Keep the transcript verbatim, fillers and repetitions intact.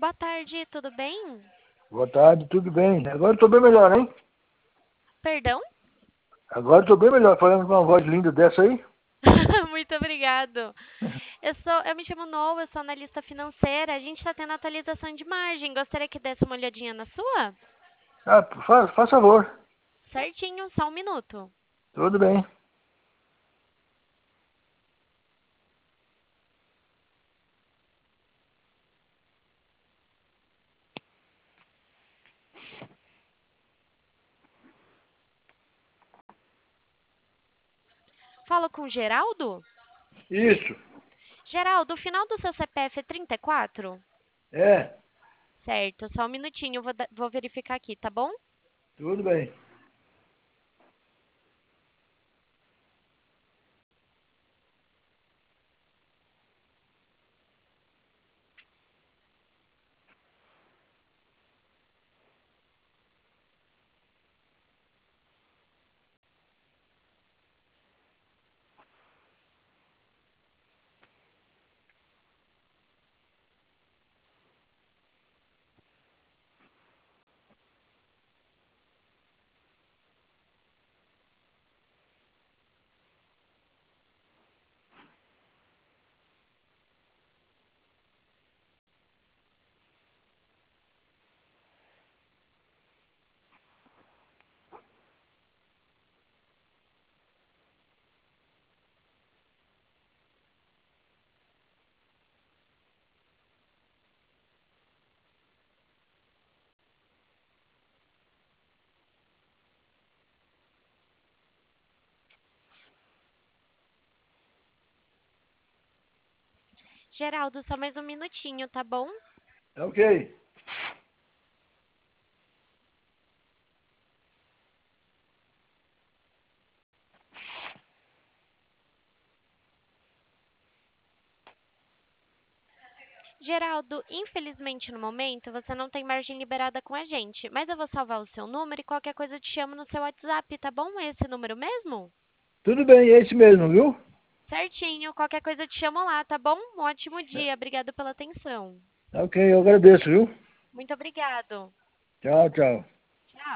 Boa tarde, tudo bem? Boa tarde, tudo bem? Agora eu tô bem melhor, hein? Perdão? Agora eu tô bem melhor, falando com uma voz linda dessa aí. Muito obrigado. Eu sou, eu me chamo Noa, eu sou analista financeira. A gente está tendo atualização de margem. Gostaria que desse uma olhadinha na sua? Ah, faz, faz favor. Certinho, só um minuto. Tudo bem. Falo com o Geraldo? Isso. Geraldo, o final do seu C P F é trinta e quatro? É, Certo, só um minutinho, eu vou, da- vou verificar aqui, tá bom? tudo bem. Geraldo, só mais um minutinho, tá bom? Tá ok. Geraldo, infelizmente no momento você não tem margem liberada com a gente, mas eu vou salvar o seu número e qualquer coisa eu te chamo no seu WhatsApp, tá bom? Esse número mesmo? Tudo bem, é esse mesmo, viu? Certinho, qualquer coisa eu te chamo lá, tá bom? Um ótimo dia, obrigado pela atenção. Tá ok, eu agradeço, viu? Muito obrigado. Tchau, tchau.